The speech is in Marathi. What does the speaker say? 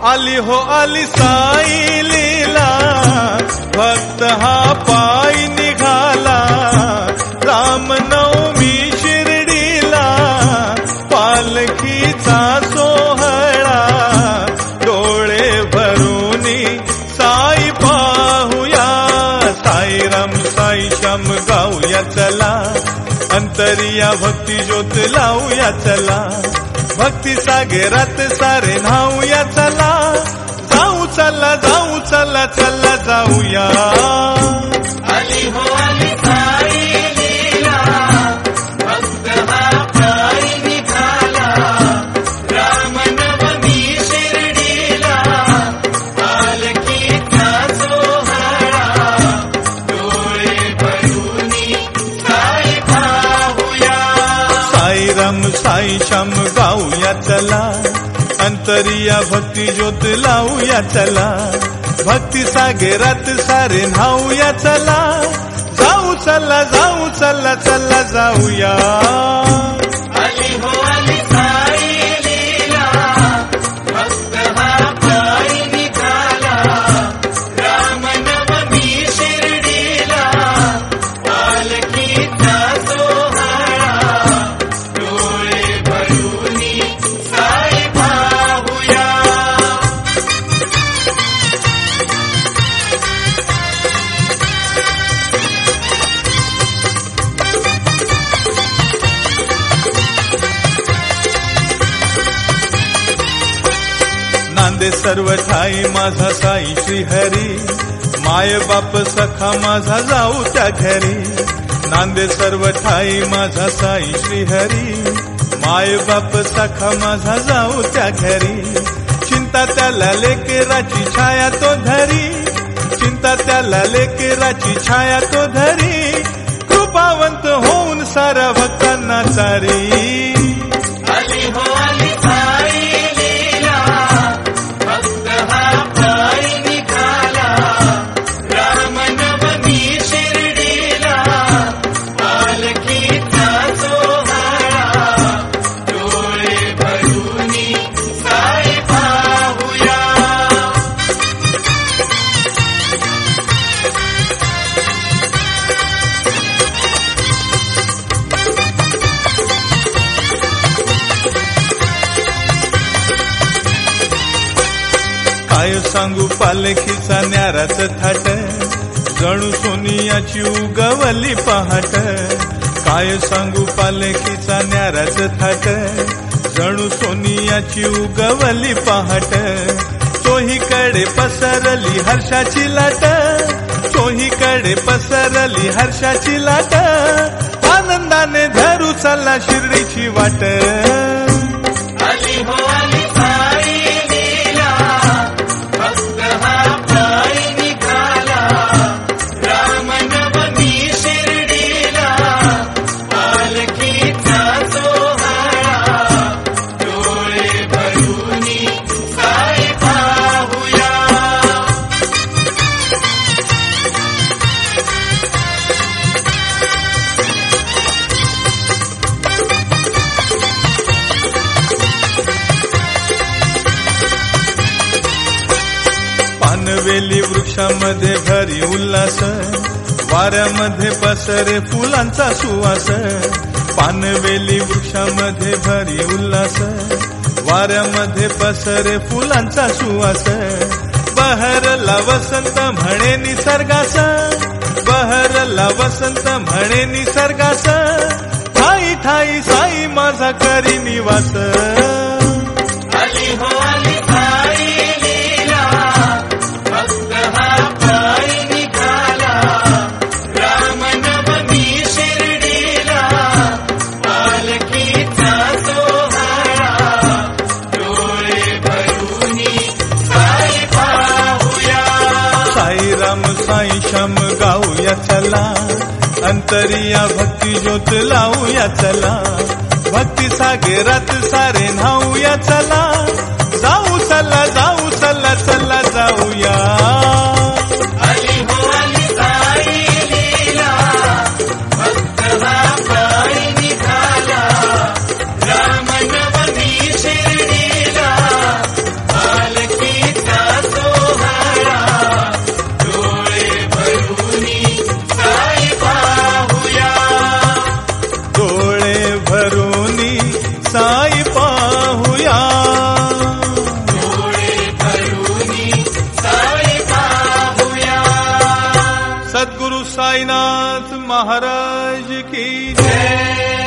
आली हो आली साई लीला, भक्त हा पायी निघाला, रामनवमी शिर्डीला, पालखीचा सोहळा, डोळे भरूनी साई पाहूया, साईराम साई श्याम गाऊया चला, अंतरिया भक्ती ज्योत लावूया चला, भक्ती सागरात सारे न्हाऊया चला, जाऊ चला जाऊ चला चला जाऊया. आली हो आली साई लीला, भक्त हा पायी निघाला, रामनवमी शिर्डीला, पालखीचा सोहळा, डोळे भरूनी साई पाहूया. साईराम साई श्याम गाऊया चला, अंतरिया भक्ती ज्योत लावूया चला, भक्ती सागरात सारे न्हाऊया चला, जाऊ चला जाऊ चला चला जाऊया. आली हो आली साई लीला, भक्त हा पायी निघाला, रामनवमी शिर्डीला, पालखीचा सोहळा, डोळे भरूनी साई पाहूया. नांदे सर्व ठाई माझा साई श्रीहरी, माय बाप सखा माझा जाऊ त्या घरी, नांदे सर्व ठाई माझा साई श्रीहरी, माय बाप सखा माझा जाऊ त्या घरी, चिंता त्याला लेकराची छाया तो धरी, चिंता त्याला लेकराची छाया तो धरी, कृपावंत होऊन सारा भक्तांना सारी. आली हो आली साई लीला, भक्त हा पायी निघाला, रामनवमी शिर्डीला, पालखीचा सोहळा, डोळे भरूनी साई पाहूया. काय सांगू पालखीचा न्याराच थाट, जणू सोनियाची उगवली पहाट, काय सांगू पालखीचा न्याराच थाट, जणू सोनियाची उगवली पहाट, चोहीकडे पसरली हर्षाची लाट, चोहीकडे पसरली हर्षाची लाट, आनंदाने धरू चला शिर्डीची वाट. आली हो आली साई लीला, भक्त हा पायी निघाला, रामनवमी शिर्डीला, पालखीचा सोहळा, डोळे भरूनी साई पाहूया. पानवेली वृक्षामध्ये भरी उल्हास, वाऱ्यामध्ये पसरे फुलांचा सुवास, पानवेली वृक्षामध्ये भरी उल्हास, वाऱ्यामध्ये पसरे फुलांचा सुवास, बहरला वसंत म्हणे निसर्गास, बहरला वसंत म्हणे निसर्गास, ठाई ठाई साई माझा करी निवास. आली हो आली साई लीला, भक्त हा पायी निघाला, रामनवमी शिर्डीला, पालखीचा सोहळा, डोळे भरूनी साई पाहूया. साईराम साई श्याम गाऊया चला, अंतरिया भक्ती ज्योत लावूया चला, भक्ती सागरात सारे न्हाऊया चला, जाऊ चला जाऊ चला चला जाऊया. रामनवमी शिर्डीला, पालखी साईनाथ महाराज की जय।